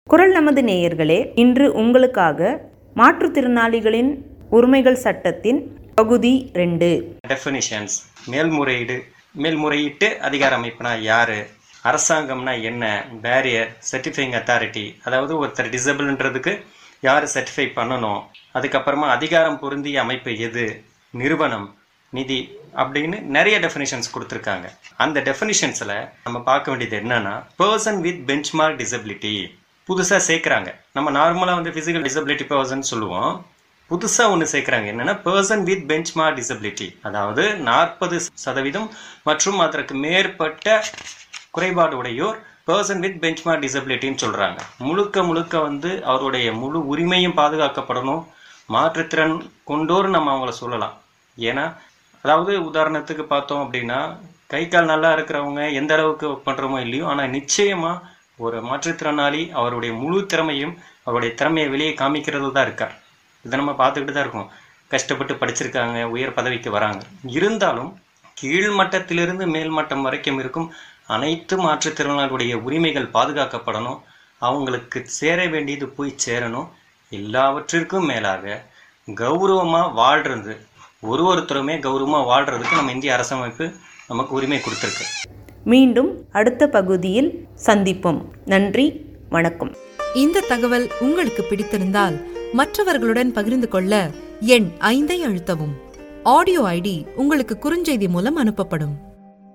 குரல் நமது நேயர்களே, இன்று உங்களுக்காக மாற்றுத்திறனாளிகளின் உரிமைகள் சட்டத்தின் பகுதி 2 டெஃபினிஷன்ஸ். மேல்முறையீட்டு அதிகார அமைப்புனா யாரு, அரசாங்கம்னா என்ன, பேரியர், சர்டிஃபைங் அத்தாரிட்டி, அதாவது ஒருத்தர் டிசபிள்ன்றதுக்கு யார் சர்டிஃபை பண்ணணும், அதுக்கப்புறமா அதிகாரம் பொருந்திய அமைப்பு எது, நிறுவனம், நிதி அப்படின்னு நிறைய டெஃபினிஷன்ஸ் கொடுத்துருக்காங்க. அந்த டெஃபினிஷன்ஸில் நம்ம பார்க்க வேண்டியது என்னன்னா, பர்சன் வித் பெஞ்ச்மார்க் டிசபிலிட்டி புதுசாக சேர்க்குறாங்க. நம்ம நார்மலாக ஃபிசிக்கல் டிசபிலிட்டி பர்சன் சொல்லுவோம். புதுசாக ஒன்று சேர்க்குறாங்க. என்னென்னா பர்சன் வித் பெஞ்ச்மார்க் டிசபிலிட்டி, அதாவது 40% மற்றும் அதற்கு மேற்பட்ட குறைபாடு உடையோர் பர்சன் வித் பெஞ்ச்மார்க் டிசபிலிட்டின்னு சொல்கிறாங்க. முழுக்க அவருடைய முழு உரிமையும் பாதுகாக்கப்படணும். மாற்றுத்திறன் கொண்டோர் நம்ம அவங்கள சொல்லலாம். ஏன்னா அதாவது உதாரணத்துக்கு பார்த்தோம் அப்படின்னா, கை கால் நல்லா இருக்கிறவங்க எந்த அளவுக்கு பண்ணுறோமோ இல்லையோ, ஆனால் நிச்சயமாக ஒரு மாற்றுத்திறனாளி அவருடைய முழு திறமையும் அவருடைய திறமையை வெளியே காமிக்கிறது தான் இருக்கார். இதை நம்ம பார்த்துக்கிட்டு தான் இருக்கோம். கஷ்டப்பட்டு படிச்சிருக்காங்க, உயர் பதவிக்கு வராங்க. இருந்தாலும் கீழ்மட்டத்திலிருந்து மேல்மட்டம் வரைக்கும் இருக்கும் அனைத்து மாற்றுத்திறனாளிகளுடைய உரிமைகள் பாதுகாக்கப்படணும். அவங்களுக்கு சேர வேண்டியது போய் சேரணும். எல்லாவற்றிற்கும் மேலாக கௌரவமாக வாழ்றது, ஒருத்தருமே கௌரவமாக வாழ்கிறதுக்கு நம்ம இந்திய அரசமைப்பு நமக்கு உரிமை கொடுத்துருக்கு. மீண்டும் அடுத்த பகுதியில் சந்திப்போம். நன்றி, வணக்கம். இந்த தகவல் உங்களுக்கு பிடித்திருந்தால் மற்றவர்களுடன் பகிர்ந்து கொள்ள எண் 5 அழுத்தவும். ஆடியோ ஐடி உங்களுக்கு குறுஞ்செய்தி மூலம் அனுப்பப்படும்.